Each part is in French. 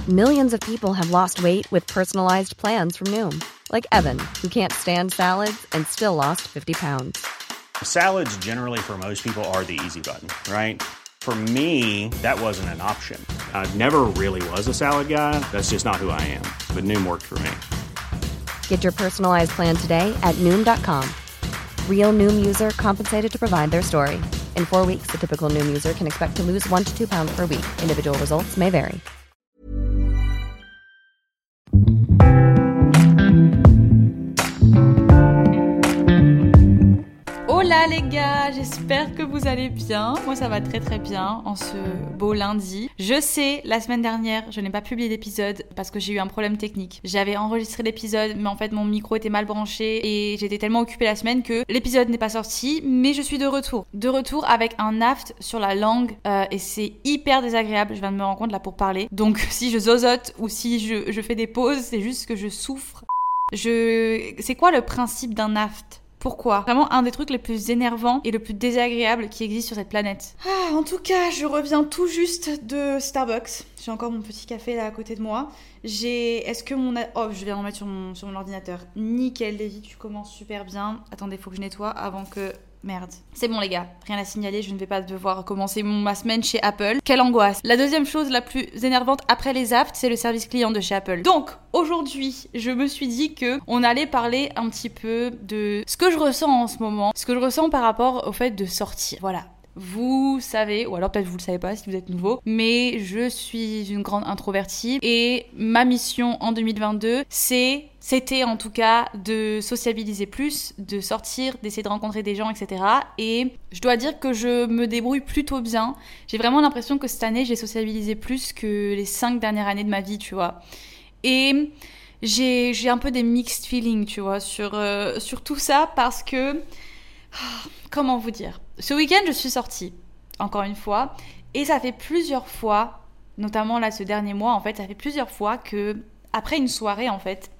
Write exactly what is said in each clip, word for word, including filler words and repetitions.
Millions of people have lost weight with personalized plans from Noom. Like Evan, who can't stand salads and still lost fifty pounds. Salads generally for most people are the easy button, right? For me, that wasn't an option. I never really was a salad guy. That's just not who I am. But Noom worked for me. Get your personalized plan today at Noom dot com. Real Noom user compensated to provide their story. In four weeks, the typical Noom user can expect to lose one to two pounds per week. Individual results may vary. Hola les gars, j'espère que vous allez bien. Moi ça va très très bien en ce beau lundi. Je sais, la semaine dernière, je n'ai pas publié d'épisode parce que j'ai eu un problème technique. J'avais enregistré l'épisode, mais en fait mon micro était mal branché et j'étais tellement occupée la semaine que l'épisode n'est pas sorti, mais je suis de retour. De retour avec un aft sur la langue euh, et c'est hyper désagréable, je viens de me rendre compte là pour parler. Donc si je zozote ou si je, je fais des pauses, c'est juste que je souffre. Je... C'est quoi le principe d'un aft ? Pourquoi ? Vraiment un des trucs les plus énervants et le plus désagréables qui existent sur cette planète. Ah, en tout cas, je reviens tout juste de Starbucks. J'ai encore mon petit café là à côté de moi. J'ai... Est-ce que mon... A... Oh, je vais en mettre sur mon, sur mon ordinateur. Nickel, Davy, tu commences super bien. Attendez, faut que je nettoie avant que... Merde. C'est bon les gars, rien à signaler, je ne vais pas devoir commencer ma semaine chez Apple. Quelle angoisse. La deuxième chose la plus énervante après les afts, c'est le service client de chez Apple. Donc, aujourd'hui, je me suis dit que on allait parler un petit peu de ce que je ressens en ce moment, ce que je ressens par rapport au fait de sortir. Voilà. Vous savez, ou alors peut-être vous le savez pas si vous êtes nouveau, mais je suis une grande introvertie et ma mission en deux mille vingt-deux, c'est, c'était en tout cas de sociabiliser plus, de sortir, d'essayer de rencontrer des gens, et cetera. Et je dois dire que je me débrouille plutôt bien. J'ai vraiment l'impression que cette année, j'ai sociabilisé plus que les cinq dernières années de ma vie, tu vois. Et j'ai, j'ai un peu des mixed feelings, tu vois, sur, euh, sur tout ça parce que... Comment vous dire ? Ce week-end, je suis sortie, encore une fois, et ça fait plusieurs fois, notamment là ce dernier mois, en fait, ça fait plusieurs fois que, après une soirée, en fait,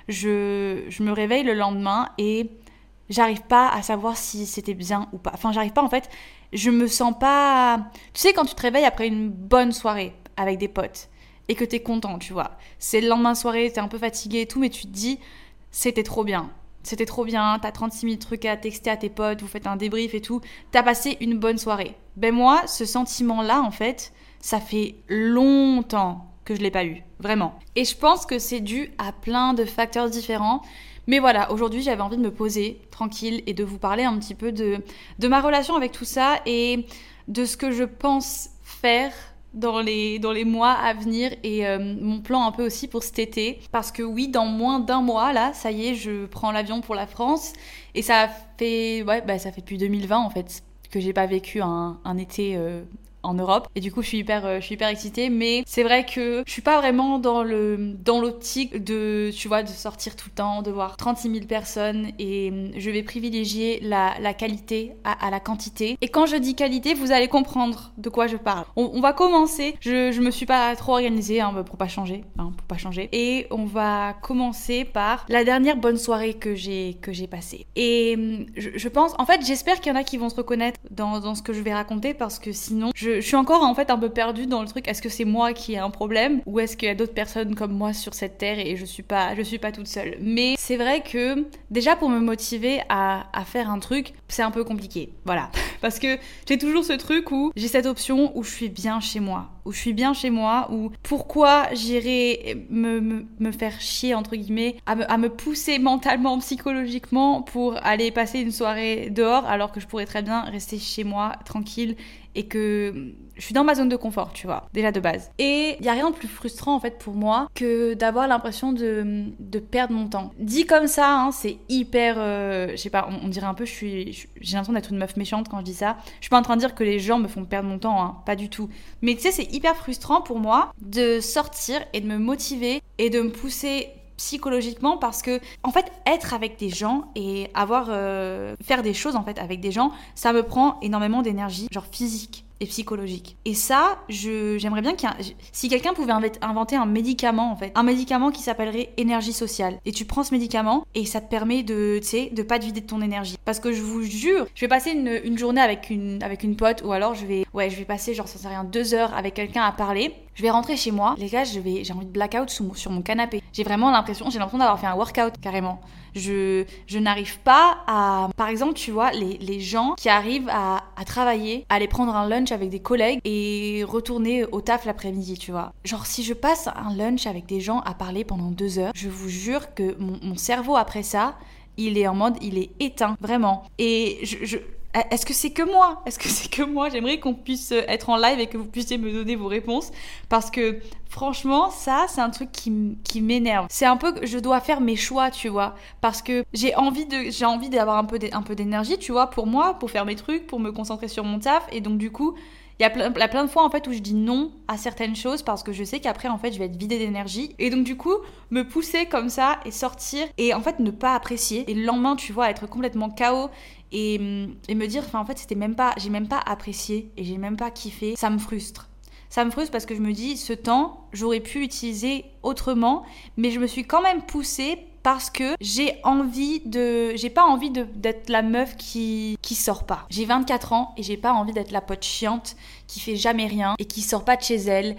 je, je me réveille le lendemain et j'arrive pas à savoir si c'était bien ou pas. Enfin, j'arrive pas, en fait, je me sens pas... Tu sais, quand tu te réveilles après une bonne soirée avec des potes et que t'es content, tu vois, c'est le lendemain de soirée, t'es un peu fatigué et tout, mais tu te dis, c'était trop bien. C'était trop bien, t'as trente-six mille trucs à texter à tes potes, vous faites un débrief et tout, t'as passé une bonne soirée. Ben moi, ce sentiment-là, en fait, ça fait longtemps que je l'ai pas eu, vraiment. Et je pense que c'est dû à plein de facteurs différents. Mais voilà, aujourd'hui, j'avais envie de me poser tranquille et de vous parler un petit peu de, de ma relation avec tout ça et de ce que je pense faire dans les, dans les mois à venir et euh, mon plan un peu aussi pour cet été. Parce que oui, dans moins d'un mois, là, ça y est, je prends l'avion pour la France. Et ça fait, ouais, bah, ça fait depuis deux mille vingt, en fait, que j'ai pas vécu un, un été euh, en Europe. Et du coup, je suis hyper, euh, je suis hyper excitée. Mais c'est vrai que je suis pas vraiment dans le, dans l'optique de, tu vois, de sortir tout le temps, de voir trente-six mille personnes. Et je vais privilégier la, la qualité à, à la quantité. Et quand je dis qualité, vous allez comprendre de quoi je parle. On, on va commencer. Je, je me suis pas trop organisée, hein, pour pas changer, hein, pour pas changer. Et on va commencer par la dernière bonne soirée que j'ai, que j'ai passée. Et je, je pense, en fait, j'espère qu'il y en a qui vont se reconnaître dans, dans ce que je vais raconter parce que sinon, je Je, je suis encore en fait un peu perdue dans le truc. Est-ce que c'est moi qui ai un problème ou est-ce qu'il y a d'autres personnes comme moi sur cette terre et je suis pas, je suis pas toute seule. Mais c'est vrai que déjà pour me motiver à, à faire un truc, c'est un peu compliqué. Voilà. Parce que j'ai toujours ce truc où j'ai cette option où je suis bien chez moi. Où je suis bien chez moi, où pourquoi j'irais me, me, me faire chier entre guillemets, à me, à me pousser mentalement, psychologiquement pour aller passer une soirée dehors alors que je pourrais très bien rester chez moi tranquille et que je suis dans ma zone de confort, tu vois, déjà de base. Et il y a rien de plus frustrant en fait pour moi que d'avoir l'impression de, de perdre mon temps. Dit comme ça, hein, c'est hyper, euh, je sais pas, on, on dirait un peu, je suis, je, j'ai l'impression d'être une meuf méchante quand je dis ça. Je suis pas en train de dire que les gens me font perdre mon temps, hein, pas du tout. Mais tu sais, c'est hyper frustrant pour moi de sortir et de me motiver et de me pousser psychologiquement parce que en fait être avec des gens et avoir euh, faire des choses en fait avec des gens, ça me prend énormément d'énergie, genre physique et psychologique. Et ça, je, j'aimerais bien qu'il y ait un, si quelqu'un pouvait inventer un médicament en fait, un médicament qui s'appellerait énergie sociale. Et tu prends ce médicament et ça te permet de, tu sais, de pas te vider de ton énergie. Parce que je vous jure, je vais passer une, une journée avec une, avec une pote ou alors je vais, ouais, je vais passer genre, ça sert à rien, deux heures avec quelqu'un à parler. Je vais rentrer chez moi, les gars, je vais, j'ai envie de blackout sur, sur mon canapé. J'ai vraiment l'impression, j'ai l'impression d'avoir fait un workout carrément. Je, je n'arrive pas à... Par exemple, tu vois, les, les gens qui arrivent à, à travailler, à aller prendre un lunch avec des collègues et retourner au taf l'après-midi, tu vois. Genre, si je passe un lunch avec des gens à parler pendant deux heures, je vous jure que mon, mon cerveau après ça, il est en mode, il est éteint, vraiment. Et je... je Est-ce que c'est que moi ? Est-ce que c'est que moi ? J'aimerais qu'on puisse être en live et que vous puissiez me donner vos réponses. Parce que franchement, ça, c'est un truc qui, m- qui m'énerve. C'est un peu que je dois faire mes choix, tu vois. Parce que j'ai envie, de, j'ai envie d'avoir un peu, d', un peu d'énergie, tu vois, pour moi, pour faire mes trucs, pour me concentrer sur mon taf. Et donc, du coup, il y a plein, il y a plein de fois en fait où je dis non à certaines choses parce que je sais qu'après en fait je vais être vidée d'énergie et donc du coup me pousser comme ça et sortir et en fait ne pas apprécier et le lendemain tu vois être complètement K O et, et me dire enfin en fait c'était même pas j'ai même pas apprécié et j'ai même pas kiffé, ça me frustre. Ça me frustre parce que je me dis ce temps j'aurais pu l'utiliser autrement mais je me suis quand même poussée parce que j'ai envie de... J'ai pas envie de, d'être la meuf qui, qui sort pas. J'ai vingt-quatre ans et j'ai pas envie d'être la pote chiante qui fait jamais rien et qui sort pas de chez elle.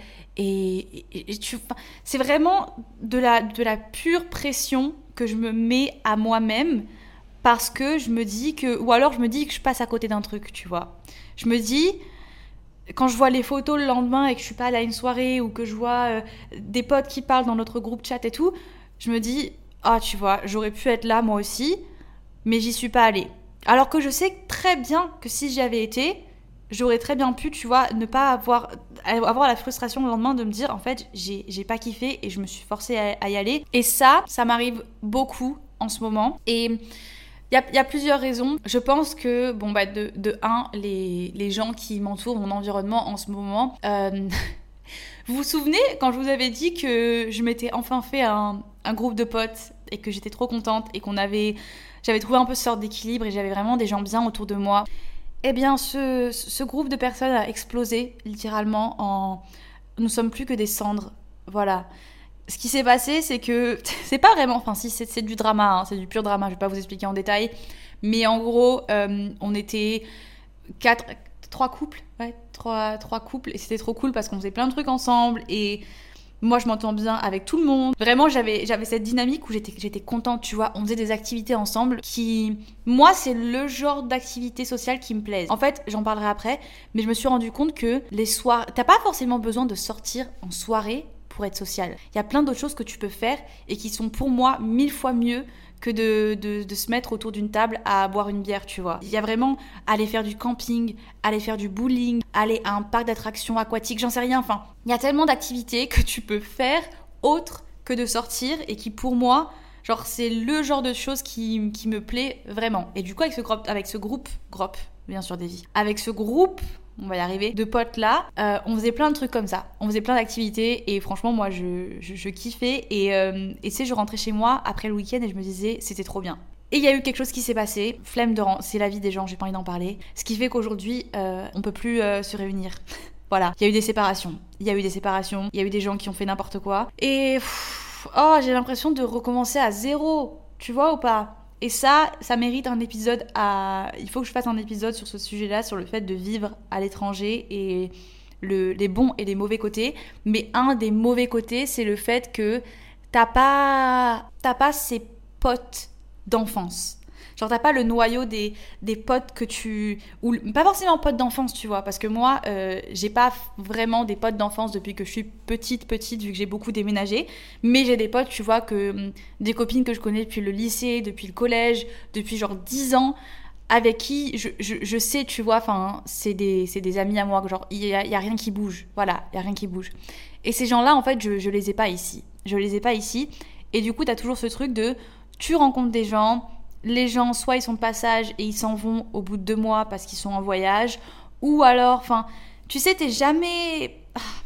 Et, et, et tu... c'est vraiment de la, de la pure pression que je me mets à moi-même parce que je me dis que... Ou alors je me dis que je passe à côté d'un truc, tu vois. Je me dis... Quand je vois les photos le lendemain et que je suis pas allée à une soirée ou que je vois euh, des potes qui parlent dans notre groupe chat et tout, je me dis... Ah, tu vois, j'aurais pu être là moi aussi, mais j'y suis pas allée. Alors que je sais très bien que si j'y avais été, j'aurais très bien pu, tu vois, ne pas avoir, avoir la frustration le lendemain de me dire, en fait, j'ai, j'ai pas kiffé et je me suis forcée à, à y aller. Et ça, ça m'arrive beaucoup en ce moment. Et il y a, y a plusieurs raisons. Je pense que, bon, bah, de, de un, les, les gens qui m'entourent, mon environnement en ce moment... Euh, vous vous souvenez quand je vous avais dit que je m'étais enfin fait un, un groupe de potes et que j'étais trop contente et qu'on avait, j'avais trouvé un peu ce sorte d'équilibre et j'avais vraiment des gens bien autour de moi. Eh bien, ce, ce groupe de personnes a explosé littéralement en... Nous sommes plus que des cendres. Voilà. Ce qui s'est passé, c'est que... C'est pas vraiment... Enfin, si, c'est, c'est du drama, hein, c'est du pur drama, je vais pas vous expliquer en détail. Mais en gros, euh, on était quatre... Trois couples, ouais, trois, trois couples, et c'était trop cool parce qu'on faisait plein de trucs ensemble, et moi je m'entends bien avec tout le monde. Vraiment, j'avais, j'avais cette dynamique où j'étais, j'étais contente, tu vois, on faisait des activités ensemble qui, moi, c'est le genre d'activité sociale qui me plaise. En fait, j'en parlerai après, mais je me suis rendu compte que les soirs, t'as pas forcément besoin de sortir en soirée pour être social. Il y a plein d'autres choses que tu peux faire et qui sont pour moi mille fois mieux que de, de, de se mettre autour d'une table à boire une bière, tu vois. Il y a vraiment aller faire du camping, aller faire du bowling, aller à un parc d'attractions aquatiques, j'en sais rien. Enfin, il y a tellement d'activités que tu peux faire autres que de sortir et qui, pour moi, genre, c'est le genre de choses qui, qui me plaît vraiment. Et du coup, avec ce groupe, avec ce groupe, groupe, bien sûr, Davy, avec ce groupe... on va y arriver, de potes là, euh, on faisait plein de trucs comme ça, on faisait plein d'activités et franchement moi je, je, je kiffais et euh, et tu sais je rentrais chez moi après le week-end et je me disais c'était trop bien. Et il y a eu quelque chose qui s'est passé, flemme de rentrer, c'est la vie des gens, j'ai pas envie d'en parler, ce qui fait qu'aujourd'hui euh, on peut plus euh, se réunir. Voilà, il y a eu des séparations, il y a eu des séparations, il y a eu des gens qui ont fait n'importe quoi et pff, oh j'ai l'impression de recommencer à zéro, tu vois ou pas? Et ça, ça mérite un épisode à... Il faut que je fasse un épisode sur ce sujet-là, sur le fait de vivre à l'étranger et le... les bons et les mauvais côtés. Mais un des mauvais côtés, c'est le fait que t'as pas, t'as pas ces potes d'enfance. Genre t'as pas le noyau des, des potes que tu... ou pas forcément potes d'enfance, tu vois, parce que moi, euh, j'ai pas vraiment des potes d'enfance depuis que je suis petite, petite, vu que j'ai beaucoup déménagé, mais j'ai des potes, tu vois, que des copines que je connais depuis le lycée, depuis le collège, depuis genre dix ans, avec qui je, je, je sais, tu vois, enfin, c'est des, c'est des amis à moi, genre, il y a, y a rien qui bouge, voilà, il y a rien qui bouge. Et ces gens-là, en fait, je, je les ai pas ici, je les ai pas ici, et du coup, t'as toujours ce truc de, tu rencontres des gens... Les gens, soit ils sont de passage et ils s'en vont au bout de deux mois parce qu'ils sont en voyage, ou alors, enfin, tu sais, t'es jamais...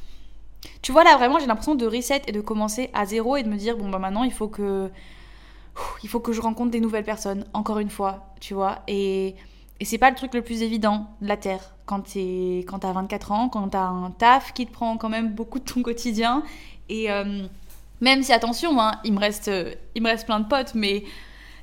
Tu vois, là, vraiment, j'ai l'impression de reset et de commencer à zéro et de me dire, bon, bah maintenant, il faut que... Il faut que je rencontre des nouvelles personnes, encore une fois, tu vois. Et, et c'est pas le truc le plus évident de la Terre quand, t'es... quand t'as vingt-quatre ans, quand t'as un taf qui te prend quand même beaucoup de ton quotidien. Et euh, même si, attention, hein, il me reste, il me reste plein de potes, mais...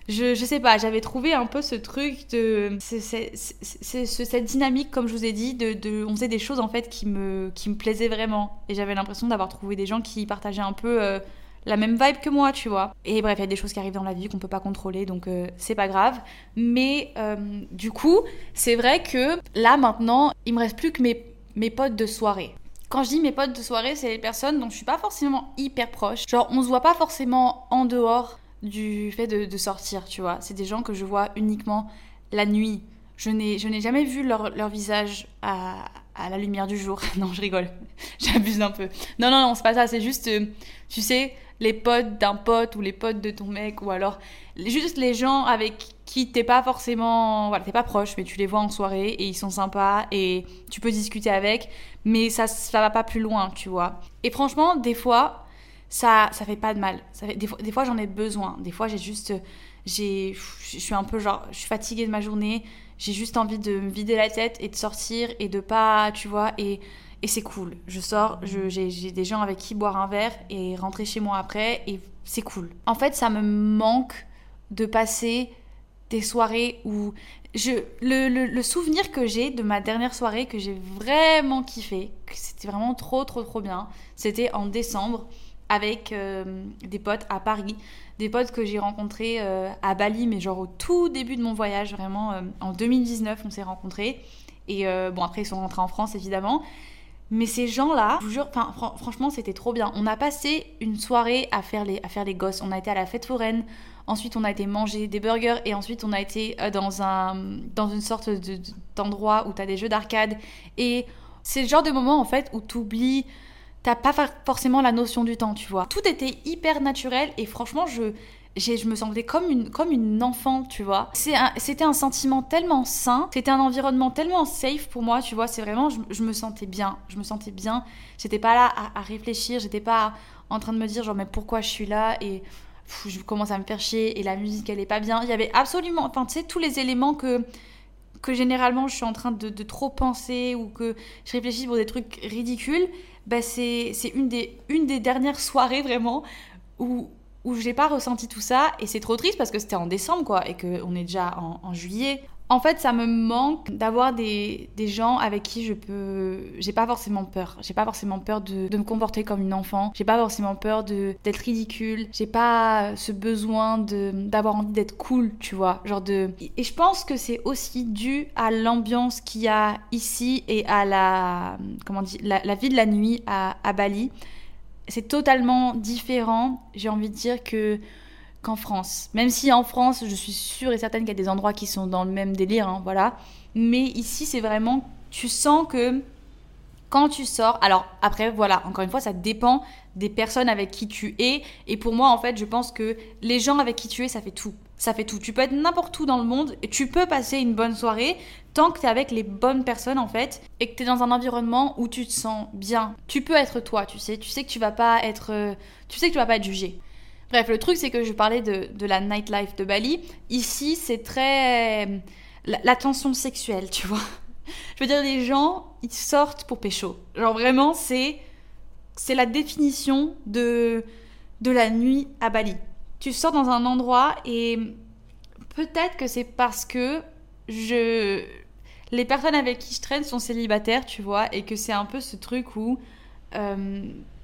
Je, je sais pas, j'avais trouvé un peu ce truc de... C'est, c'est, c'est, c'est, cette dynamique, comme je vous ai dit, de, de, on faisait des choses en fait qui me, qui me plaisaient vraiment. Et j'avais l'impression d'avoir trouvé des gens qui partageaient un peu euh, la même vibe que moi, tu vois. Et bref, il y a des choses qui arrivent dans la vie qu'on peut pas contrôler, donc euh, c'est pas grave. Mais euh, du coup, c'est vrai que là, maintenant, il me reste plus que mes, mes potes de soirée. Quand je dis mes potes de soirée, c'est les personnes dont je suis pas forcément hyper proche. Genre, on se voit pas forcément en dehors du fait de, de sortir, tu vois. C'est des gens que je vois uniquement la nuit. Je n'ai, je n'ai jamais vu leur, leur visage à, à la lumière du jour. Non, je rigole. J'abuse un peu. Non, non, non, c'est pas ça. C'est juste, euh, tu sais, les potes d'un pote ou les potes de ton mec ou alors juste les gens avec qui t'es pas forcément... Voilà, t'es pas proche, mais tu les vois en soirée et ils sont sympas et tu peux discuter avec, mais ça, ça va pas plus loin, tu vois. Et franchement, des fois... Ça, ça fait pas de mal. Ça fait, des, fois, des fois, j'en ai besoin. Des fois, j'ai juste... J'ai, je suis un peu genre... Je suis fatiguée de ma journée. J'ai juste envie de me vider la tête et de sortir et de pas... Tu vois, et, et c'est cool. Je sors, je, j'ai, j'ai des gens avec qui boire un verre et rentrer chez moi après et c'est cool. En fait, ça me manque de passer des soirées où... Je, le, le, le souvenir que j'ai de ma dernière soirée, que j'ai vraiment kiffé, que c'était vraiment trop, trop, trop bien, c'était en décembre, avec euh, des potes à Paris, des potes que j'ai rencontrés euh, à Bali, mais genre au tout début de mon voyage, vraiment euh, en deux mille dix-neuf on s'est rencontrés, et euh, bon après ils sont rentrés en France évidemment, mais ces gens-là, je vous jure, fr- franchement c'était trop bien. On a passé une soirée à faire, les, à faire les gosses, on a été à la fête foraine, ensuite on a été manger des burgers, et ensuite on a été euh, dans, un, dans une sorte de, d'endroit où t'as des jeux d'arcade, et c'est le genre de moment en fait où t'oublies... T'as pas forcément la notion du temps, tu vois. Tout était hyper naturel et franchement, je, j'ai, je me sentais comme une, comme une enfant, tu vois. C'est un, c'était un sentiment tellement sain, c'était un environnement tellement safe pour moi, tu vois. C'est vraiment, je, je me sentais bien, je me sentais bien. J'étais pas là à, à réfléchir, j'étais pas en train de me dire genre mais pourquoi je suis là et pff, je commence à me faire chier et la musique elle est pas bien. Il y avait absolument, enfin tu sais, tous les éléments que... que généralement je suis en train de, de trop penser ou que je réfléchis pour des trucs ridicules, bah c'est, c'est une, des, une des dernières soirées vraiment où, où j'ai pas ressenti tout ça et c'est trop triste parce que c'était en décembre quoi et qu'on est déjà en, en juillet. En fait, ça me manque d'avoir des, des gens avec qui je peux... J'ai pas forcément peur. J'ai pas forcément peur de, de me comporter comme une enfant. J'ai pas forcément peur de, d'être ridicule. J'ai pas ce besoin de, d'avoir envie d'être cool, tu vois. Genre de... Et je pense que c'est aussi dû à l'ambiance qu'il y a ici et à la... Comment dire, la, la vie de la nuit à, à Bali. C'est totalement différent. J'ai envie de dire que... qu'en France. Même si en France, je suis sûre et certaine qu'il y a des endroits qui sont dans le même délire, hein, voilà. Mais ici, c'est vraiment... Tu sens que quand tu sors... Alors, après, voilà, encore une fois, ça dépend des personnes avec qui tu es. Et pour moi, en fait, je pense que les gens avec qui tu es, ça fait tout. Ça fait tout. Tu peux être n'importe où dans le monde et tu peux passer une bonne soirée tant que tu es avec les bonnes personnes, en fait, et que tu es dans un environnement où tu te sens bien. Tu peux être toi, tu sais. Tu sais que tu vas pas être... Tu sais que tu vas pas être jugé. Bref, le truc, c'est que je parlais de, de la nightlife de Bali. Ici, c'est très... La, la tension sexuelle, tu vois. Je veux dire, les gens, ils sortent pour pécho. Genre, vraiment, c'est... C'est la définition de, de la nuit à Bali. Tu sors dans un endroit et peut-être que c'est parce que je... les personnes avec qui je traîne sont célibataires, tu vois, et que c'est un peu ce truc où... Euh...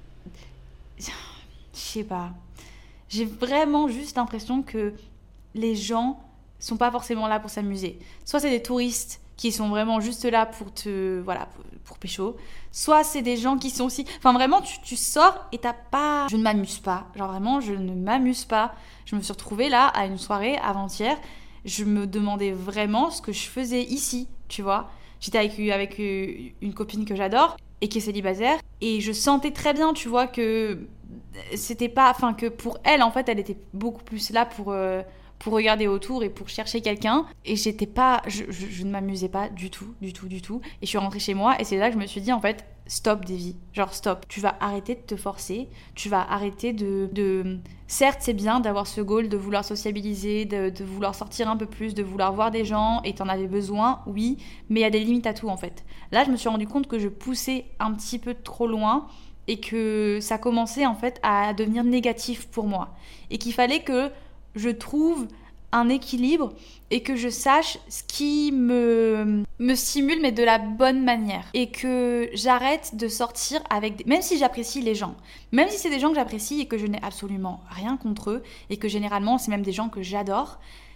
Je sais pas... J'ai vraiment juste l'impression que les gens sont pas forcément là pour s'amuser. Soit c'est des touristes qui sont vraiment juste là pour te... Voilà, pour, pour pécho. Soit c'est des gens qui sont aussi... Enfin vraiment, tu, tu sors et t'as pas... Je ne m'amuse pas. Genre vraiment, je ne m'amuse pas. Je me suis retrouvée là, à une soirée avant-hier. Je me demandais vraiment ce que je faisais ici, tu vois. J'étais avec, avec une copine que j'adore et qui est célibataire. Et je sentais très bien, tu vois, que... c'était pas, enfin que pour elle en fait elle était beaucoup plus là pour euh, pour regarder autour et pour chercher quelqu'un et j'étais pas je, je, je ne m'amusais pas du tout du tout du tout et je suis rentrée chez moi et c'est là que je me suis dit en fait stop Davy, genre stop, tu vas arrêter de te forcer, tu vas arrêter de, de... certes c'est bien d'avoir ce goal de vouloir sociabiliser, de, de vouloir sortir un peu plus, de vouloir voir des gens et t'en avais besoin, oui, mais il y a des limites à tout en fait. Là je me suis rendu compte que je poussais un petit peu trop loin et que ça commençait en fait à devenir négatif pour moi et qu'il fallait que je trouve un équilibre et que je sache ce qui me, me stimule, mais de la bonne manière. Et que j'arrête de sortir avec des... Même si j'apprécie les gens, même si c'est des gens que j'apprécie et que je n'ai absolument rien contre eux, et que généralement, c'est même des gens que j'adore,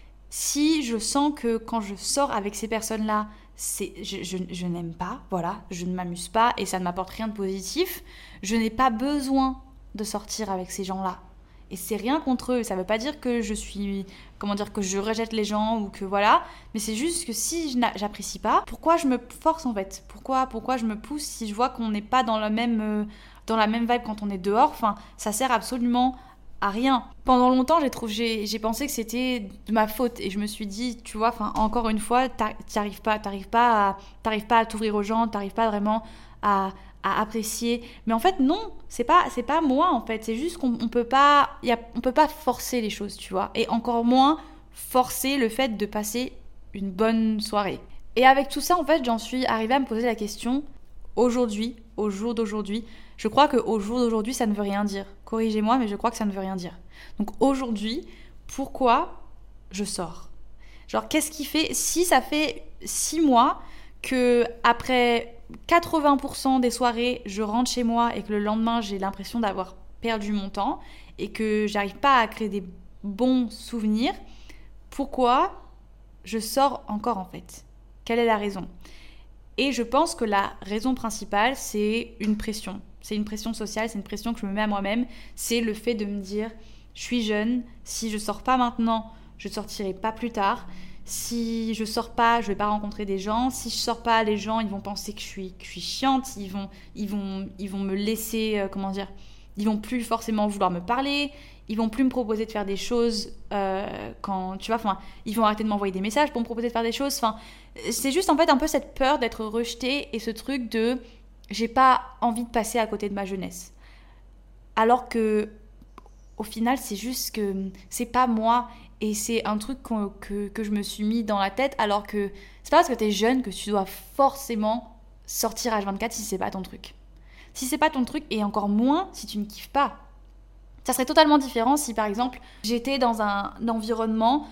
si je sens que quand je sors avec ces personnes-là, c'est, je, je, je n'aime pas, voilà, je ne m'amuse pas et ça ne m'apporte rien de positif, je n'ai pas besoin de sortir avec ces gens-là. Et c'est rien contre eux, ça veut pas dire que je suis, comment dire, que je rejette les gens ou que voilà, mais c'est juste que si je j'apprécie pas, pourquoi je me force en fait ? Pourquoi, pourquoi je me pousse si je vois qu'on n'est pas dans la même, euh, dans la même vibe quand on est dehors ? Enfin, ça sert absolument à rien. Pendant longtemps, j'ai, trouvé, j'ai, j'ai pensé que c'était de ma faute et je me suis dit, tu vois, enfin, encore une fois, t'arrives pas, t'arrives pas à, t'arrives pas à t'ouvrir aux gens, t'arrives pas vraiment à à apprécier, mais en fait non, c'est pas c'est pas moi en fait, c'est juste qu'on on peut pas y a, on peut pas forcer les choses, tu vois, et encore moins forcer le fait de passer une bonne soirée. Et avec tout ça en fait, j'en suis arrivée à me poser la question aujourd'hui, au jour d'aujourd'hui. Je crois que au jour d'aujourd'hui, ça ne veut rien dire. Corrigez-moi, mais je crois que ça ne veut rien dire. Donc aujourd'hui, pourquoi je sors ? Genre qu'est-ce qui fait, si ça fait six mois que après quatre-vingts pour cent des soirées, je rentre chez moi et que le lendemain, j'ai l'impression d'avoir perdu mon temps et que j'arrive pas à créer des bons souvenirs, pourquoi je sors encore en fait ? Quelle est la raison ? Et je pense que la raison principale, c'est une pression. C'est une pression sociale, c'est une pression que je me mets à moi-même. C'est le fait de me dire, je suis jeune, si je sors pas maintenant, je sortirai pas plus tard. Si je sors pas, je vais pas rencontrer des gens. Si je sors pas, les gens, ils vont penser que je suis, que je suis chiante. Ils vont, ils vont, ils vont me laisser, euh, comment dire, ils vont plus forcément vouloir me parler. Ils vont plus me proposer de faire des choses euh, quand, tu vois, enfin, ils vont arrêter de m'envoyer des messages pour me proposer de faire des choses. Enfin, c'est juste en fait un peu cette peur d'être rejetée et ce truc de, j'ai pas envie de passer à côté de ma jeunesse. Alors que, au final, c'est juste que c'est pas moi. Et c'est un truc que, que, que je me suis mis dans la tête, alors que c'est pas parce que t'es jeune que tu dois forcément sortir H vingt-quatre si c'est pas ton truc. Si c'est pas ton truc, et encore moins si tu ne kiffes pas. Ça serait totalement différent si, par exemple, j'étais dans un environnement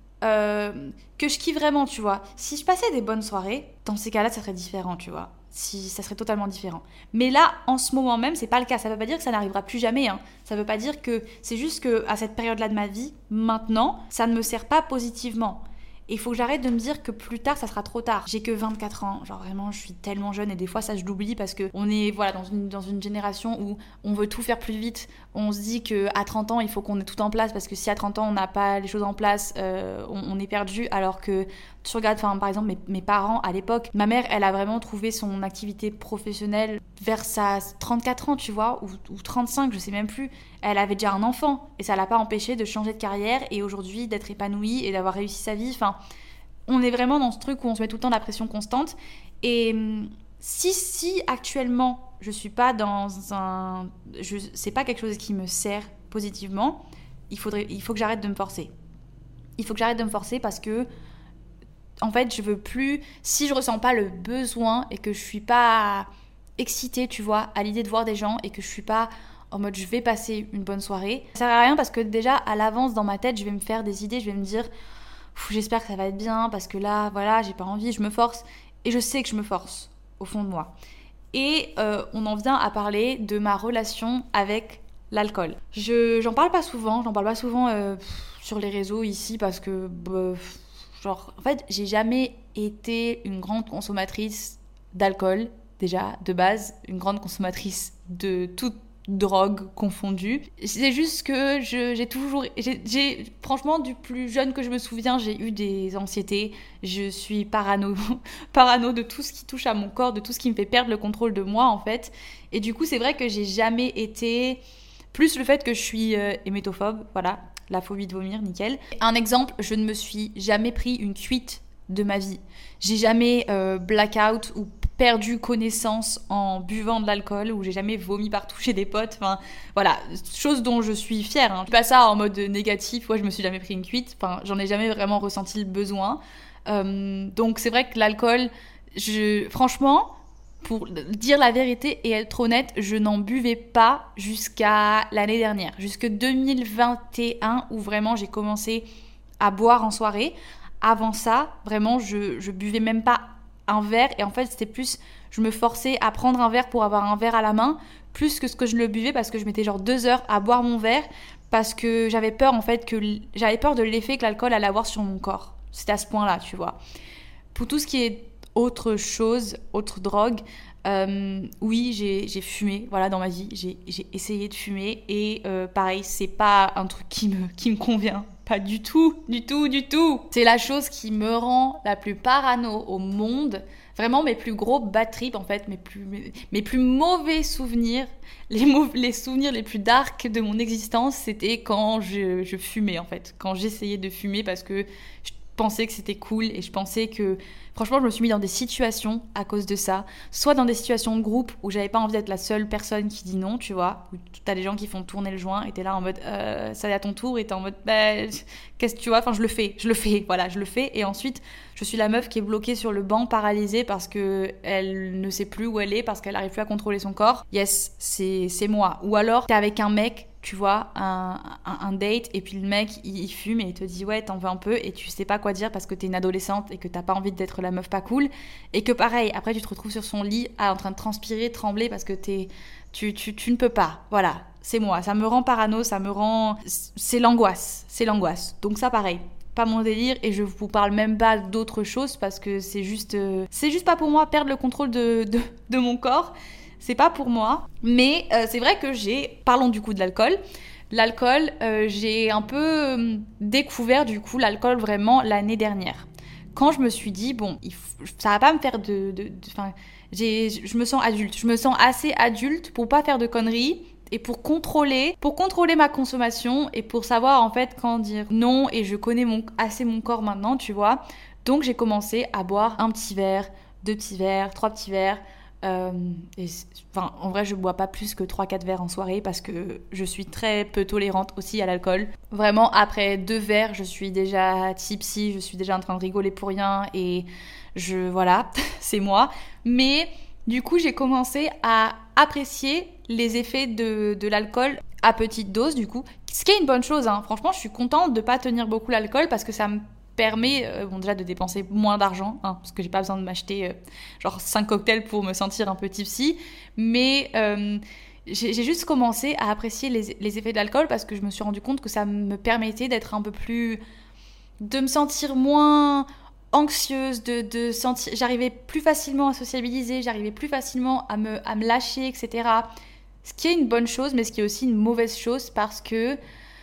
euh, que je kiffe vraiment, tu vois. Si je passais des bonnes soirées, dans ces cas-là, ça serait différent, tu vois. Si, ça serait totalement différent. Mais là, en ce moment même, c'est pas le cas. Ça veut pas dire que ça n'arrivera plus jamais. Hein. Ça veut pas dire que... C'est juste qu'à cette période-là de ma vie, maintenant, ça ne me sert pas positivement. Et il faut que j'arrête de me dire que plus tard, ça sera trop tard. J'ai que vingt-quatre ans. Genre vraiment, je suis tellement jeune. Et des fois, ça, je l'oublie parce qu'on est voilà, dans, une, dans une génération où on veut tout faire plus vite. On se dit qu'à trente ans, il faut qu'on ait tout en place. Parce que si à trente ans, on n'a pas les choses en place, euh, on, on est perdu. Alors que tu regardes, par exemple, mes, mes parents, à l'époque, ma mère, elle a vraiment trouvé son activité professionnelle vers sa trente-quatre ans, tu vois, ou, ou trente-cinq, je sais même plus. Elle avait déjà un enfant et ça l'a pas empêché de changer de carrière et aujourd'hui d'être épanouie et d'avoir réussi sa vie. Enfin, on est vraiment dans ce truc où on se met tout le temps de la pression constante. Et si, si actuellement, je suis pas dans un... Je, c'est pas quelque chose qui me sert positivement, il, faudrait, il faut que j'arrête de me forcer. Il faut que j'arrête de me forcer parce que en fait, je veux plus... Si je ressens pas le besoin et que je suis pas excitée, tu vois, à l'idée de voir des gens et que je suis pas en mode je vais passer une bonne soirée, ça sert à rien parce que déjà, à l'avance, dans ma tête, je vais me faire des idées, je vais me dire j'espère que ça va être bien parce que là, voilà, j'ai pas envie, je me force. Et je sais que je me force, au fond de moi. Et euh, on en vient à parler de ma relation avec l'alcool. Je, j'en parle pas souvent, j'en parle pas souvent euh, sur les réseaux ici parce que... Bah, genre, en fait, j'ai jamais été une grande consommatrice d'alcool, déjà, de base, une grande consommatrice de toute drogue confondue. C'est juste que je, j'ai toujours... J'ai, j'ai, franchement, du plus jeune que je me souviens, j'ai eu des anxiétés. Je suis parano, parano de tout ce qui touche à mon corps, de tout ce qui me fait perdre le contrôle de moi, en fait. Et du coup, c'est vrai que j'ai jamais été... Plus le fait que je suis euh, hémétophobe, voilà, la phobie de vomir, nickel. Un exemple, je ne me suis jamais pris une cuite de ma vie. J'ai jamais euh, blackout ou perdu connaissance en buvant de l'alcool, ou j'ai jamais vomi partout chez des potes. Enfin, voilà, chose dont je suis fière. Hein. Je dis pas ça en mode négatif, ouais, je me suis jamais pris une cuite. Enfin, j'en ai jamais vraiment ressenti le besoin. Euh, donc c'est vrai que l'alcool, je, franchement... Pour dire la vérité et être honnête, je n'en buvais pas jusqu'à l'année dernière, jusque deux mille vingt et un où vraiment j'ai commencé à boire en soirée. Avant ça, vraiment, je, je buvais même pas un verre. Et en fait, c'était plus, je me forçais à prendre un verre pour avoir un verre à la main, plus que ce que je le buvais parce que je mettais genre deux heures à boire mon verre parce que j'avais peur en fait que j'avais peur de l'effet que l'alcool allait avoir sur mon corps. C'était à ce point-là, tu vois. Pour tout ce qui est autre chose, autre drogue, euh, oui, j'ai, j'ai fumé, voilà, dans ma vie, j'ai, j'ai essayé de fumer et euh, pareil, c'est pas un truc qui me, qui me convient. Pas du tout, du tout, du tout. C'est la chose qui me rend la plus parano au monde. Vraiment, mes plus gros bad trips, en fait, mes plus, mes, mes plus mauvais souvenirs, les, mauv- les souvenirs les plus dark de mon existence, c'était quand je, je fumais, en fait. Quand j'essayais de fumer parce que je pensais que c'était cool et je pensais que... Franchement, je me suis mis dans des situations à cause de ça. Soit dans des situations de groupe où j'avais pas envie d'être la seule personne qui dit non, tu vois. Où t'as des gens qui font tourner le joint et t'es là en mode euh, ça y est à ton tour et t'es en mode bah, qu'est-ce que tu vois. Enfin, je le fais, je le fais, voilà, je le fais. Et ensuite, je suis la meuf qui est bloquée sur le banc, paralysée parce qu'elle ne sait plus où elle est, parce qu'elle n'arrive plus à contrôler son corps. Yes, c'est, c'est moi. Ou alors, t'es avec un mec, tu vois, un, un, un date, et puis le mec, il, il fume et il te dit ouais, t'en veux un peu, et tu sais pas quoi dire parce que t'es une adolescente et que t'as pas envie d'être la meuf pas cool, et que pareil, après tu te retrouves sur son lit à, en train de transpirer, trembler parce que t'es, tu, tu, tu ne peux pas. Voilà, c'est moi, ça me rend parano, ça me rend... C'est l'angoisse, c'est l'angoisse. Donc ça pareil, pas mon délire, et je vous parle même pas d'autre chose parce que c'est juste... Euh, c'est juste pas pour moi, perdre le contrôle de, de, de mon corps. C'est pas pour moi, mais euh, c'est vrai que j'ai, parlons du coup de l'alcool, l'alcool, euh, j'ai un peu euh, découvert du coup l'alcool vraiment l'année dernière. Quand je me suis dit, bon, il faut, ça va pas me faire de... de, de enfin, j'ai, je me sens adulte, je me sens assez adulte pour pas faire de conneries et pour contrôler, pour contrôler ma consommation et pour savoir en fait quand dire non, et je connais mon, assez mon corps maintenant, tu vois. Donc j'ai commencé à boire un petit verre, deux petits verres, trois petits verres. Euh, et enfin, en vrai, je bois pas plus que trois quatre verres en soirée parce que je suis très peu tolérante aussi à l'alcool. Vraiment, après deux verres, je suis déjà tipsy, je suis déjà en train de rigoler pour rien et je, voilà, c'est moi. Mais du coup, j'ai commencé à apprécier les effets de, de l'alcool à petite dose, du coup. Ce qui est une bonne chose, hein. Franchement, je suis contente de pas tenir beaucoup l'alcool parce que ça me permet euh, bon, déjà de dépenser moins d'argent, hein, parce que j'ai pas besoin de m'acheter euh, genre cinq cocktails pour me sentir un peu tipsy, mais euh, j'ai, j'ai juste commencé à apprécier les, les effets de l'alcool parce que je me suis rendu compte que ça me permettait d'être un peu plus... de me sentir moins anxieuse, de, de sentir... j'arrivais plus facilement à sociabiliser, j'arrivais plus facilement à me, à me lâcher, et cetera. Ce qui est une bonne chose, mais ce qui est aussi une mauvaise chose parce que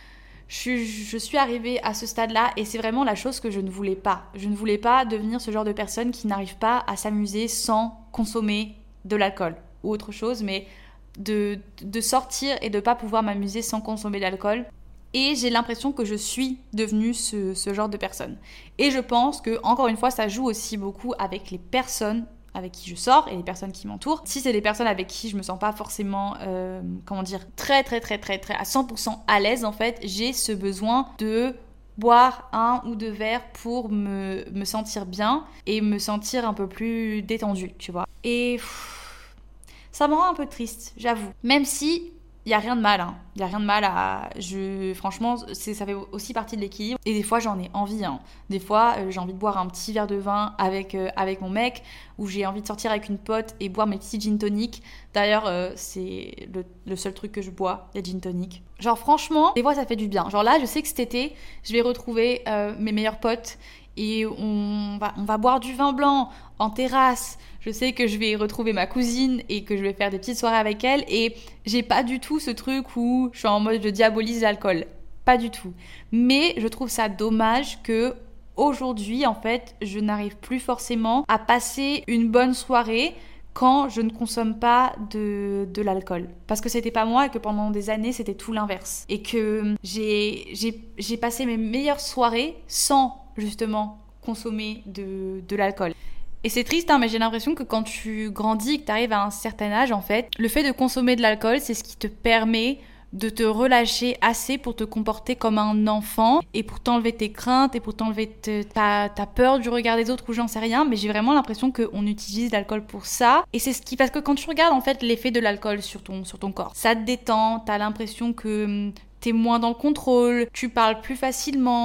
Je, je suis arrivée à ce stade-là et c'est vraiment la chose que je ne voulais pas. Je ne voulais pas devenir ce genre de personne qui n'arrive pas à s'amuser sans consommer de l'alcool ou autre chose, mais de, de sortir et de ne pas pouvoir m'amuser sans consommer de l'alcool. Et j'ai l'impression que je suis devenue ce, ce genre de personne. Et je pense que, encore une fois, ça joue aussi beaucoup avec les personnes avec qui je sors et les personnes qui m'entourent. Si c'est des personnes avec qui je me sens pas forcément, euh, comment dire, très très très très très à cent pour cent à l'aise en fait, j'ai ce besoin de boire un ou deux verres pour me, me sentir bien et me sentir un peu plus détendue, tu vois. Et pff, ça me rend un peu triste, j'avoue. Même si il y a rien de mal, hein. Il y a rien de mal à... Je... Franchement, c'est... ça fait aussi partie de l'équilibre. Et des fois, j'en ai envie. Hein. Des fois, euh, j'ai envie de boire un petit verre de vin avec, euh, avec mon mec, ou j'ai envie de sortir avec une pote et boire mes petits gin tonic. D'ailleurs, euh, c'est le, le seul truc que je bois, les gin tonic. Genre, franchement, des fois, ça fait du bien. Genre là, je sais que cet été, je vais retrouver euh, mes meilleurs potes et on va, on va boire du vin blanc en terrasse. Je sais que je vais retrouver ma cousine et que je vais faire des petites soirées avec elle et j'ai pas du tout ce truc où je suis en mode je diabolise l'alcool. Pas du tout. Mais je trouve ça dommage que aujourd'hui, en fait, je n'arrive plus forcément à passer une bonne soirée quand je ne consomme pas de, de l'alcool. Parce que c'était pas moi et que pendant des années, c'était tout l'inverse. Et que j'ai, j'ai, j'ai passé mes meilleures soirées sans, justement, consommer de, de l'alcool. Et c'est triste, hein, mais j'ai l'impression que quand tu grandis et que tu arrives à un certain âge, en fait, le fait de consommer de l'alcool, c'est ce qui te permet de te relâcher assez pour te comporter comme un enfant et pour t'enlever tes craintes et pour t'enlever te, ta, ta peur du regard des autres ou j'en sais rien, mais j'ai vraiment l'impression qu'on utilise l'alcool pour ça. Et c'est ce qui... Parce que quand tu regardes, en fait, l'effet de l'alcool sur ton, sur ton corps, ça te détend, t'as l'impression que t'es moins dans le contrôle, tu parles plus facilement,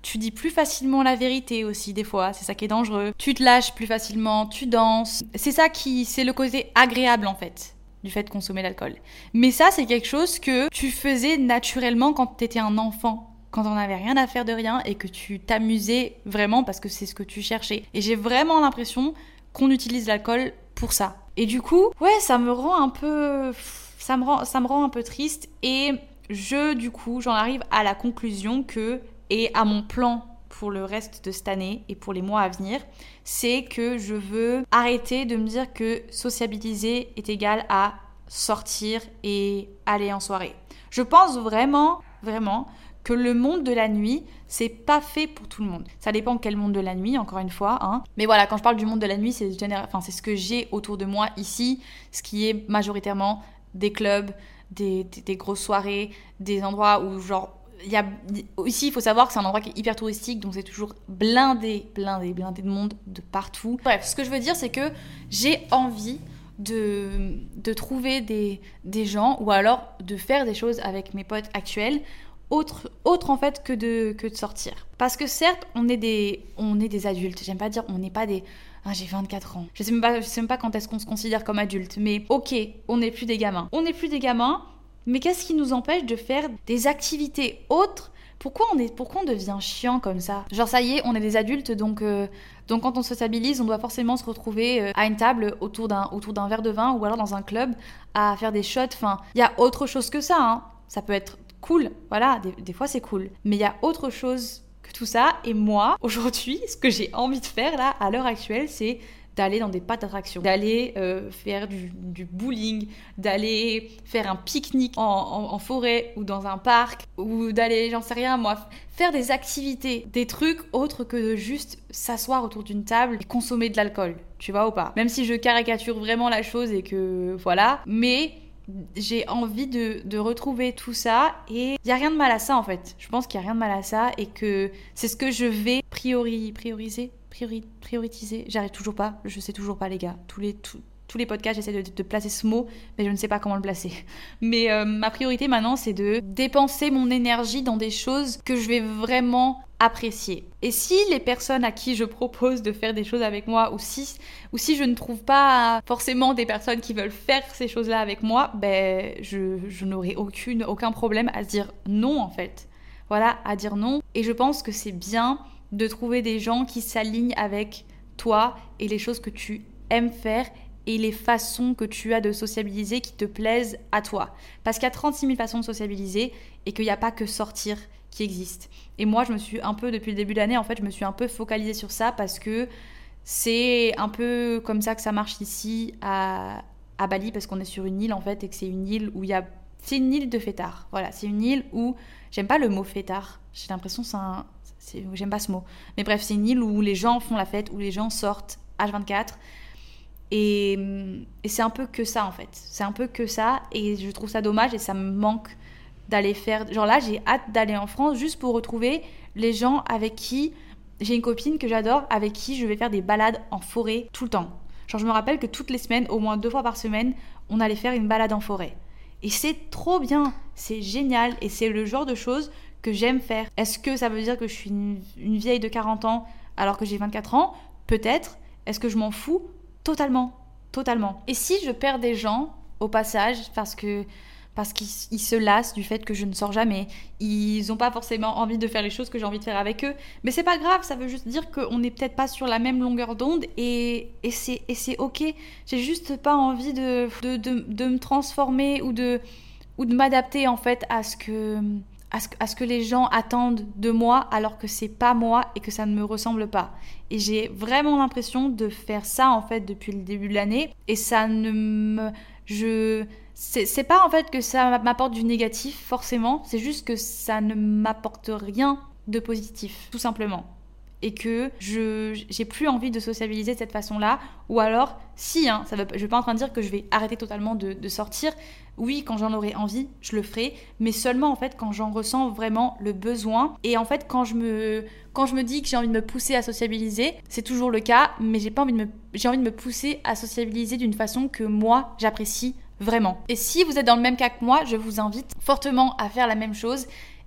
Tu dis plus facilement la vérité aussi des fois, c'est ça qui est dangereux. Tu te lâches plus facilement, tu danses. C'est ça qui, c'est le côté agréable en fait du fait de consommer l'alcool. Mais ça, c'est quelque chose que tu faisais naturellement quand t'étais un enfant, quand t'en avais rien à faire de rien et que tu t'amusais vraiment parce que c'est ce que tu cherchais. Et j'ai vraiment l'impression qu'on utilise l'alcool pour ça. Et du coup, ouais, ça me rend un peu, ça me rend, ça me rend un peu triste. Et je, du coup, j'en arrive à la conclusion que, et à mon plan pour le reste de cette année et pour les mois à venir, c'est que je veux arrêter de me dire que sociabiliser est égal à sortir et aller en soirée. Je pense vraiment, vraiment que le monde de la nuit, c'est pas fait pour tout le monde. Ça dépend quel monde de la nuit, encore une fois. Hein. Mais voilà, quand je parle du monde de la nuit, c'est, général... enfin, c'est ce que j'ai autour de moi ici, ce qui est majoritairement des clubs, des, des, des grosses soirées, des endroits où genre... Il y a, ici, il faut savoir que c'est un endroit qui est hyper touristique, donc c'est toujours blindé, blindé, blindé de monde de partout. Bref, ce que je veux dire, c'est que j'ai envie de, de trouver des, des gens ou alors de faire des choses avec mes potes actuels, autre, autre en fait que de, que de sortir. Parce que certes, on est des, on est des adultes. J'aime pas dire on n'est pas des... Ah, j'ai vingt-quatre ans. Je sais même pas, je sais même pas quand est-ce qu'on se considère comme adulte. Mais ok, on n'est plus des gamins. On n'est plus des gamins... Mais qu'est-ce qui nous empêche de faire des activités autres ? Pourquoi on, est, pourquoi on devient chiant comme ça ? Genre ça y est, on est des adultes, donc, euh, donc quand on se sociabilise, on doit forcément se retrouver euh, à une table autour d'un, autour d'un verre de vin ou alors dans un club à faire des shots. Enfin, il y a autre chose que ça. Hein. Ça peut être cool, voilà, des, des fois c'est cool. Mais il y a autre chose que tout ça. Et moi, aujourd'hui, ce que j'ai envie de faire là, à l'heure actuelle, c'est... d'aller dans des parcs d'attractions, d'aller euh, faire du, du bowling, d'aller faire un pique-nique en, en, en forêt ou dans un parc, ou d'aller, j'en sais rien moi, faire des activités, des trucs autres que de juste s'asseoir autour d'une table et consommer de l'alcool, tu vois ou pas ? Même si je caricature vraiment la chose et que voilà, mais... j'ai envie de, de retrouver tout ça et il n'y a rien de mal à ça en fait. Je pense qu'il n'y a rien de mal à ça et que c'est ce que je vais priori, prioriser, priori, prioriser. J'arrive toujours pas, je sais toujours pas les gars. Tous les, tout, tous les podcasts, j'essaie de, de placer ce mot, mais je ne sais pas comment le placer. Mais euh, ma priorité maintenant, c'est de dépenser mon énergie dans des choses que je vais vraiment apprécier. Et si les personnes à qui je propose de faire des choses avec moi, ou si, ou si je ne trouve pas forcément des personnes qui veulent faire ces choses-là avec moi, ben je, je n'aurai aucune, aucun problème à dire non en fait. Voilà, à dire non. Et je pense que c'est bien de trouver des gens qui s'alignent avec toi et les choses que tu aimes faire et les façons que tu as de sociabiliser qui te plaisent à toi. Parce qu'il y a trente-six mille façons de sociabiliser et qu'il n'y a pas que sortir qui existe. Et moi, je me suis un peu, depuis le début de l'année, en fait, je me suis un peu focalisée sur ça parce que c'est un peu comme ça que ça marche ici à, à Bali, parce qu'on est sur une île, en fait, et que c'est une île où il y a... C'est une île de fêtards. Voilà, c'est une île où... J'aime pas le mot fêtard. J'ai l'impression que c'est un... C'est... J'aime pas ce mot. Mais bref, c'est une île où les gens font la fête, où les gens sortent H vingt-quatre. Et, et c'est un peu que ça, en fait. C'est un peu que ça, et je trouve ça dommage, et ça me manque d'aller faire... Genre là, j'ai hâte d'aller en France juste pour retrouver les gens avec qui... J'ai une copine que j'adore, avec qui je vais faire des balades en forêt tout le temps. Genre, je me rappelle que toutes les semaines, au moins deux fois par semaine, on allait faire une balade en forêt. Et c'est trop bien, c'est génial, et c'est le genre de choses que j'aime faire. Est-ce que ça veut dire que je suis une, une vieille de quarante ans alors que j'ai vingt-quatre ans ? Peut-être. Est-ce que je m'en fous ? Totalement, totalement. Et si je perds des gens au passage parce que... parce qu'ils ils se lassent du fait que je ne sors jamais. Ils n'ont pas forcément envie de faire les choses que j'ai envie de faire avec eux. Mais c'est pas grave, ça veut juste dire qu'on n'est peut-être pas sur la même longueur d'onde et, et, c'est, et c'est ok. J'ai juste pas envie de, de, de, de me transformer ou de, ou de m'adapter en fait à ce que... À ce, à ce que les gens attendent de moi alors que c'est pas moi et que ça ne me ressemble pas. Et j'ai vraiment l'impression de faire ça en fait depuis le début de l'année et ça ne me... Je... C'est, c'est pas en fait que ça m'apporte du négatif forcément, c'est juste que ça ne m'apporte rien de positif, tout simplement. Et que je j'ai plus envie de sociabiliser de cette façon-là, ou alors, si, hein, ça veut, je suis pas en train de dire que je vais arrêter totalement de, de sortir. Oui, quand j'en aurai envie, je le ferai, mais seulement en fait quand j'en ressens vraiment le besoin. Et en fait, quand je me, quand je me dis que j'ai envie de me pousser à sociabiliser, c'est toujours le cas, mais j'ai pas envie de me, j'ai envie de me pousser à sociabiliser d'une façon que moi j'apprécie vraiment. Et si vous êtes dans le même cas que moi, je vous invite fortement à faire la même chose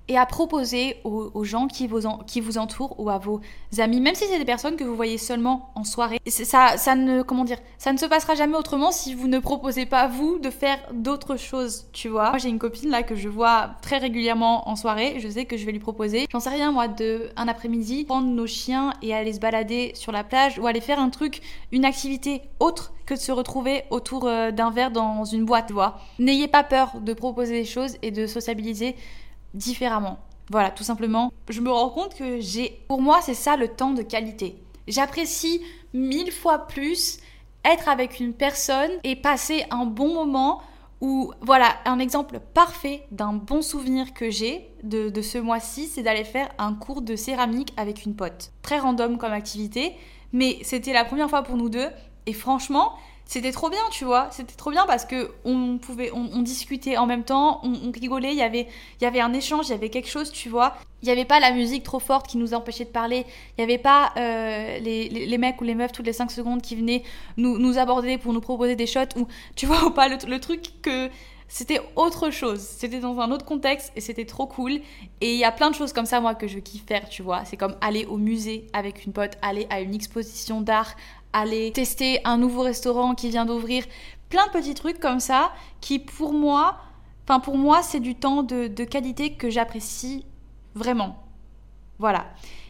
et à proposer aux, aux gens qui vous, en, qui vous entourent ou à vos amis, même si c'est des personnes que vous voyez seulement en soirée. Ça, ça, ne, comment dire, ça ne se passera jamais autrement si vous ne proposez pas, vous, de faire d'autres choses, tu vois. Moi, j'ai une copine là que je vois très régulièrement en soirée. Je sais que je vais lui proposer, j'en sais rien moi, de, un après-midi, prendre nos chiens et aller se balader sur la plage ou aller faire un truc, une activité autre que de se retrouver autour euh, d'un verre dans une boîte, tu vois. N'ayez pas peur de proposer des choses et de sociabiliser différemment. Voilà, tout simplement. Je me rends compte que j'ai... Pour moi, c'est ça le temps de qualité. J'apprécie mille fois plus être avec une personne et passer un bon moment où... Voilà, un exemple parfait d'un bon souvenir que j'ai de, de ce mois-ci, c'est d'aller faire un cours de céramique avec une pote. Très random comme activité, mais c'était la première fois pour nous deux et franchement... C'était trop bien, tu vois. C'était trop bien parce que on pouvait, on, on discutait en même temps, on, on rigolait. Il y avait, il y avait un échange, il y avait quelque chose, tu vois. Il n'y avait pas la musique trop forte qui nous empêchait de parler. Il n'y avait pas euh, les, les, les mecs ou les meufs toutes les cinq secondes qui venaient nous, nous aborder pour nous proposer des shots ou, tu vois, ou pas le, le truc que c'était autre chose. C'était dans un autre contexte et c'était trop cool. Et il y a plein de choses comme ça, moi, que je kiffe faire, tu vois. C'est comme aller au musée avec une pote, aller à une exposition d'art, aller tester un nouveau restaurant qui vient d'ouvrir, plein de petits trucs comme ça qui pour moi, enfin pour moi c'est du temps de, de qualité que j'apprécie vraiment. Voilà.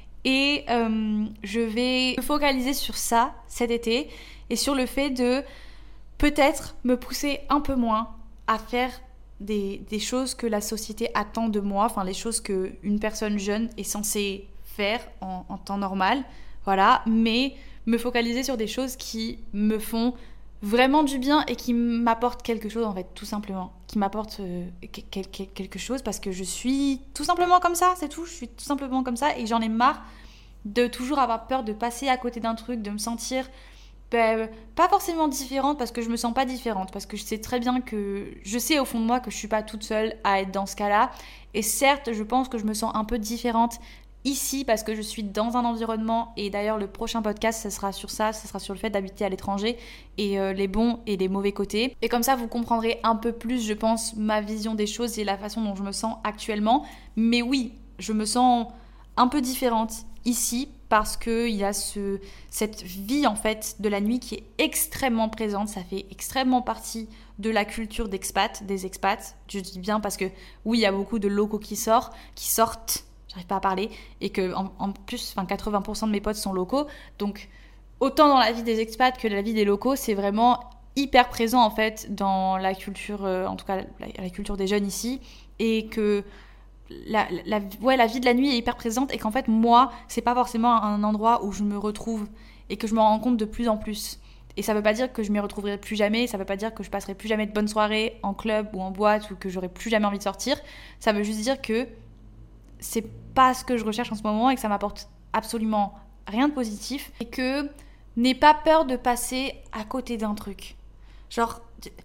Et euh, je vais me focaliser sur ça cet été et sur le fait de peut-être me pousser un peu moins à faire des, des choses que la société attend de moi, enfin les choses qu'une personne jeune est censée faire en, en temps normal, voilà, mais me focaliser sur des choses qui me font vraiment du bien et qui m'apportent quelque chose en fait, tout simplement. Qui m'apportent euh, que- que- quelque chose parce que je suis tout simplement comme ça, c'est tout. Je suis tout simplement comme ça et j'en ai marre de toujours avoir peur de passer à côté d'un truc, de me sentir ben, pas forcément différente parce que je me sens pas différente, parce que je sais très bien que... Je sais au fond de moi que je suis pas toute seule à être dans ce cas-là. Et certes, je pense que je me sens un peu différente ici parce que je suis dans un environnement et d'ailleurs le prochain podcast ça sera sur ça, ça sera sur le fait d'habiter à l'étranger et euh, les bons et les mauvais côtés et comme ça vous comprendrez un peu plus je pense ma vision des choses et la façon dont je me sens actuellement, mais oui je me sens un peu différente ici parce qu'il y a ce, cette vie en fait de la nuit qui est extrêmement présente, ça fait extrêmement partie de la culture d'expat, des expats, je dis bien parce que oui il y a beaucoup de locaux qui sortent, qui sortent j'arrive pas à parler, et que en, en plus, enfin quatre-vingts pour cent de mes potes sont locaux, donc autant dans la vie des expats que la vie des locaux, c'est vraiment hyper présent en fait dans la culture, euh, en tout cas la, la culture des jeunes ici, et que la, la, ouais, la vie de la nuit est hyper présente, et qu'en fait moi, c'est pas forcément un endroit où je me retrouve, et que je me rends compte de plus en plus. Et ça veut pas dire que je m'y retrouverai plus jamais, ça veut pas dire que je passerai plus jamais de bonnes soirées en club ou en boîte, ou que j'aurai plus jamais envie de sortir, ça veut juste dire que c'est pas ce que je recherche en ce moment et que ça m'apporte absolument rien de positif et que n'aie pas peur de passer à côté d'un truc. Genre,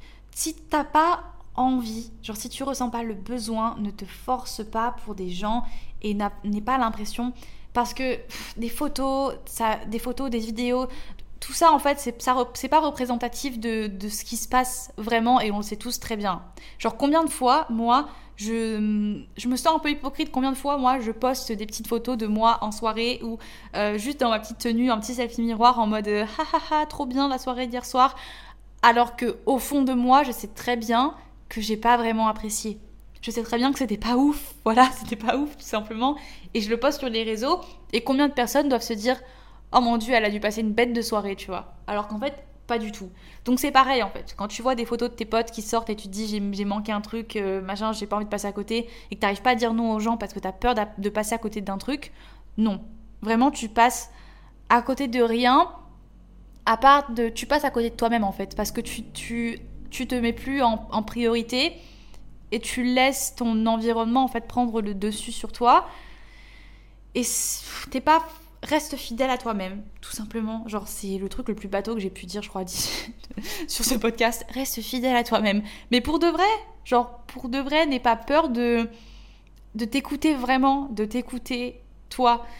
si t'as pas envie, genre si tu ressens pas le besoin, ne te force pas pour des gens et n'aie pas l'impression, parce que pff, des photos, ça, des photos, des vidéos, tout ça en fait c'est, ça, c'est pas représentatif de, de ce qui se passe vraiment et on le sait tous très bien. Genre combien de fois moi je, je me sens un peu hypocrite, combien de fois moi je poste des petites photos de moi en soirée ou euh, juste dans ma petite tenue, un petit selfie miroir en mode euh, ha ha ha trop bien la soirée d'hier soir, alors que au fond de moi je sais très bien que j'ai pas vraiment apprécié. Je sais très bien que c'était pas ouf, voilà, c'était pas ouf tout simplement, et je le poste sur les réseaux et combien de personnes doivent se dire oh mon dieu, elle a dû passer une bête de soirée, tu vois. Alors qu'en fait, pas du tout. Donc c'est pareil en fait. Quand tu vois des photos de tes potes qui sortent et tu te dis j'ai, j'ai manqué un truc, euh, machin, j'ai pas envie de passer à côté, et que t'arrives pas à dire non aux gens parce que t'as peur de passer à côté d'un truc, non. Vraiment, tu passes à côté de rien, à part de... Tu passes à côté de toi-même en fait, parce que tu, tu, tu te mets plus en, en priorité et tu laisses ton environnement en fait prendre le dessus sur toi. Et t'es pas... Reste fidèle à toi-même, tout simplement. Genre, c'est le truc le plus bateau que j'ai pu dire, je crois, sur ce podcast. Reste fidèle à toi-même. Mais pour de vrai, genre, pour de vrai, n'aie pas peur de, de t'écouter vraiment, de t'écouter toi.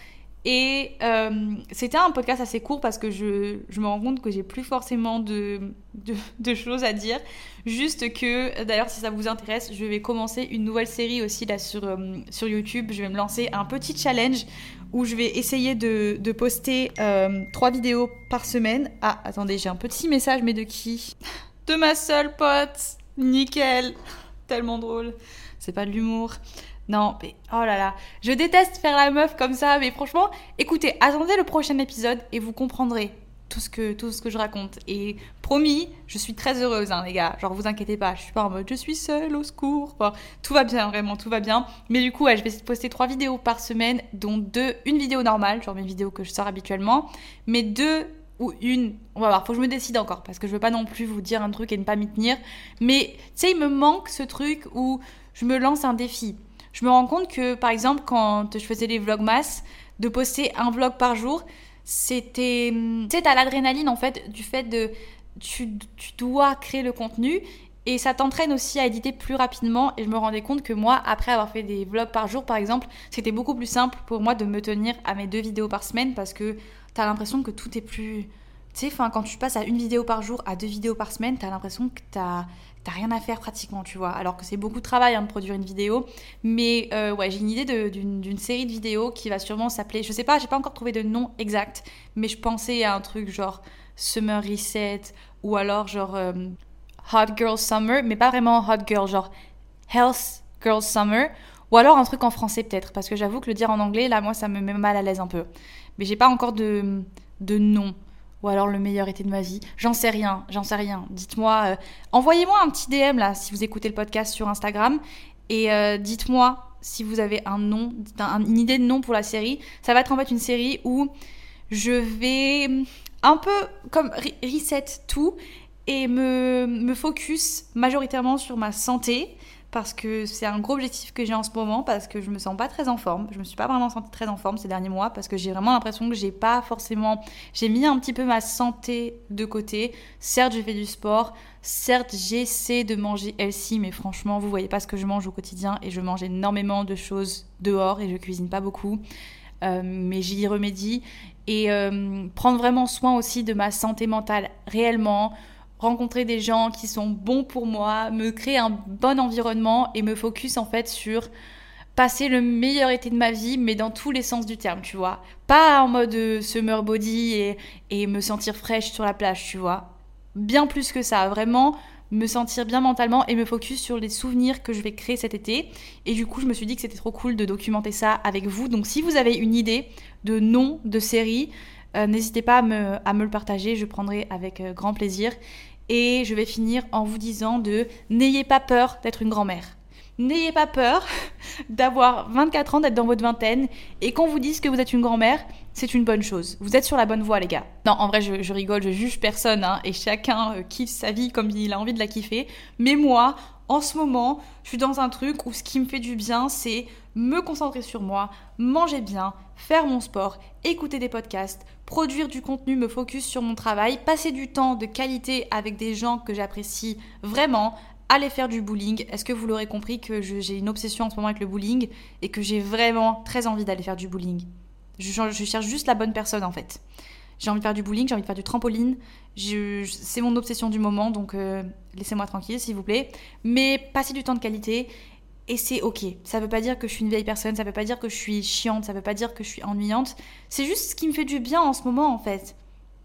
Et euh, c'était un podcast assez court parce que je, je me rends compte que j'ai plus forcément de, de, de choses à dire. Juste que, d'ailleurs, si ça vous intéresse, je vais commencer une nouvelle série aussi là sur, euh, sur YouTube. Je vais me lancer un petit challenge où je vais essayer de, de poster euh, trois vidéos par semaine. Ah, attendez, j'ai un petit message, mais de qui ? De ma seule pote. Nickel. Tellement drôle. C'est pas de l'humour. Non, mais oh là là, je déteste faire la meuf comme ça, mais franchement, écoutez, attendez le prochain épisode et vous comprendrez tout ce que, tout ce que je raconte. Et promis, je suis très heureuse, hein, les gars. Genre, vous inquiétez pas, je suis pas en mode je suis seule, au secours. Enfin, tout va bien, vraiment, tout va bien. Mais du coup, ouais, je vais poster trois vidéos par semaine, dont deux, une vidéo normale, genre mes vidéos que je sors habituellement, mais deux ou une, on va voir, faut que je me décide encore, parce que je veux pas non plus vous dire un truc et ne pas m'y tenir. Mais, tu sais, il me manque ce truc où je me lance un défi. Je me rends compte que, par exemple, quand je faisais les vlogmas, de poster un vlog par jour, c'était... Tu sais, t'as l'adrénaline, en fait, du fait de... Tu, tu dois créer le contenu et ça t'entraîne aussi à éditer plus rapidement. Et je me rendais compte que moi, après avoir fait des vlogs par jour, par exemple, c'était beaucoup plus simple pour moi de me tenir à mes deux vidéos par semaine parce que t'as l'impression que tout est plus... Tu sais, quand tu passes à une vidéo par jour, à deux vidéos par semaine, t'as l'impression que t'as... T'as rien à faire pratiquement, tu vois. Alors que c'est beaucoup de travail hein, de produire une vidéo. Mais euh, ouais, j'ai une idée de, d'une, d'une série de vidéos qui va sûrement s'appeler... Je sais pas, j'ai pas encore trouvé de nom exact. Mais je pensais à un truc genre Summer Reset ou alors genre euh, Hot Girl Summer. Mais pas vraiment Hot Girl, genre Health Girl Summer. Ou alors un truc en français peut-être. Parce que j'avoue que le dire en anglais, là, moi, ça me met mal à l'aise un peu. Mais j'ai pas encore de, de nom. Ou alors le meilleur été de ma vie. J'en sais rien, j'en sais rien. Dites-moi, euh, envoyez-moi un petit D M là si vous écoutez le podcast sur Instagram et euh, dites-moi si vous avez un nom, un, une idée de nom pour la série. Ça va être en fait une série où je vais un peu comme reset tout et me, me focus majoritairement sur ma santé parce que c'est un gros objectif que j'ai en ce moment parce que je me sens pas très en forme. Je me suis pas vraiment sentie très en forme ces derniers mois parce que j'ai vraiment l'impression que j'ai pas forcément... J'ai mis un petit peu ma santé de côté. Certes, je fais du sport. Certes, j'essaie de manger healthy, mais franchement, vous voyez pas ce que je mange au quotidien et je mange énormément de choses dehors et je cuisine pas beaucoup. Euh, mais j'y y remédie. Et euh, prendre vraiment soin aussi de ma santé mentale réellement, rencontrer des gens qui sont bons pour moi, me créer un bon environnement et me focus en fait sur passer le meilleur été de ma vie, mais dans tous les sens du terme, tu vois. Pas en mode summer body et, et me sentir fraîche sur la plage, tu vois. Bien plus que ça, vraiment me sentir bien mentalement et me focus sur les souvenirs que je vais créer cet été. Et du coup, je me suis dit que c'était trop cool de documenter ça avec vous. Donc si vous avez une idée de nom de série, euh, n'hésitez pas à me, à me le partager, je prendrai avec euh, grand plaisir. Et je vais finir en vous disant de n'ayez pas peur d'être une grand-mère. N'ayez pas peur d'avoir vingt-quatre ans, d'être dans votre vingtaine et qu'on vous dise que vous êtes une grand-mère, c'est une bonne chose. Vous êtes sur la bonne voie, les gars. Non, en vrai, je, je rigole, je juge personne hein, et chacun euh, kiffe sa vie comme il a envie de la kiffer. Mais moi, en ce moment, je suis dans un truc où ce qui me fait du bien, c'est me concentrer sur moi, manger bien, faire mon sport, écouter des podcasts, produire du contenu, me focus sur mon travail, passer du temps de qualité avec des gens que j'apprécie vraiment, aller faire du bowling. Est-ce que vous l'aurez compris que je, j'ai une obsession en ce moment avec le bowling et que j'ai vraiment très envie d'aller faire du bowling. Je, je cherche juste la bonne personne en fait. J'ai envie de faire du bowling, j'ai envie de faire du trampoline. Je, je, c'est mon obsession du moment, donc euh, laissez-moi tranquille s'il vous plaît. Mais passer du temps de qualité et c'est ok. Ça veut pas dire que je suis une vieille personne, ça veut pas dire que je suis chiante, ça veut pas dire que je suis ennuyante. C'est juste ce qui me fait du bien en ce moment en fait.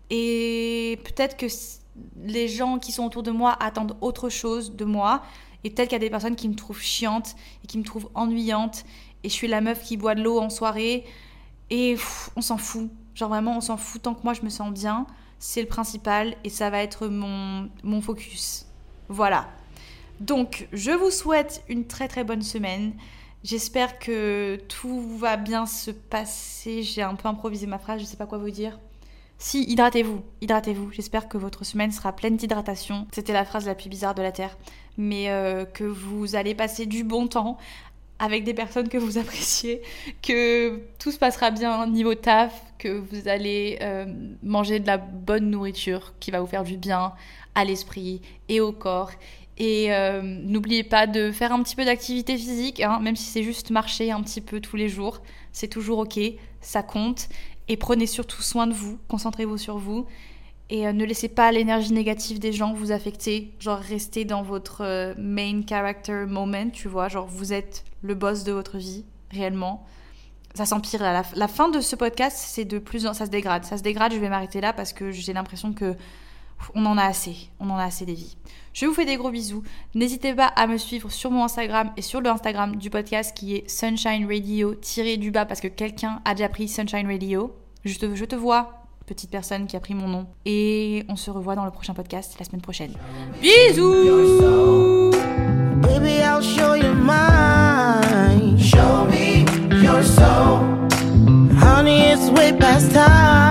Et peut-être que les gens qui sont autour de moi attendent autre chose de moi. Et peut-être qu'il y a des personnes qui me trouvent chiante et qui me trouvent ennuyante. Et je suis la meuf qui boit de l'eau en soirée. Et pff, on s'en fout. Genre vraiment, on s'en fout. Tant que moi, je me sens bien, c'est le principal. Et ça va être mon, mon focus. Voilà. Donc, je vous souhaite une très très bonne semaine. J'espère que tout va bien se passer. J'ai un peu improvisé ma phrase, je sais pas quoi vous dire. Si, hydratez-vous, hydratez-vous. J'espère que votre semaine sera pleine d'hydratation. C'était la phrase la plus bizarre de la Terre. Mais euh, que vous allez passer du bon temps avec des personnes que vous appréciez, que tout se passera bien niveau taf, que vous allez euh, manger de la bonne nourriture qui va vous faire du bien à l'esprit et au corps, Et euh, n'oubliez pas de faire un petit peu d'activité physique, hein, même si c'est juste marcher un petit peu tous les jours. C'est toujours ok, ça compte. Et prenez surtout soin de vous, concentrez-vous sur vous. Et euh, ne laissez pas l'énergie négative des gens vous affecter. Genre, restez dans votre euh, main character moment, tu vois. Genre, vous êtes le boss de votre vie, réellement. Ça s'empire. La, la fin de ce podcast, c'est de plus en... ça se dégrade. Ça se dégrade, je vais m'arrêter là parce que j'ai l'impression que on en a assez. On en a assez des vies. Je vous fais des gros bisous. N'hésitez pas à me suivre sur mon Instagram et sur le Instagram du podcast qui est Sunshine Radio tiré du bas parce que quelqu'un a déjà pris Sunshine Radio. Je te, je te vois, petite personne qui a pris mon nom. Et on se revoit dans le prochain podcast la semaine prochaine. Bisous! Baby, I'll show you mine. Show me your soul. Honey, it's way past time.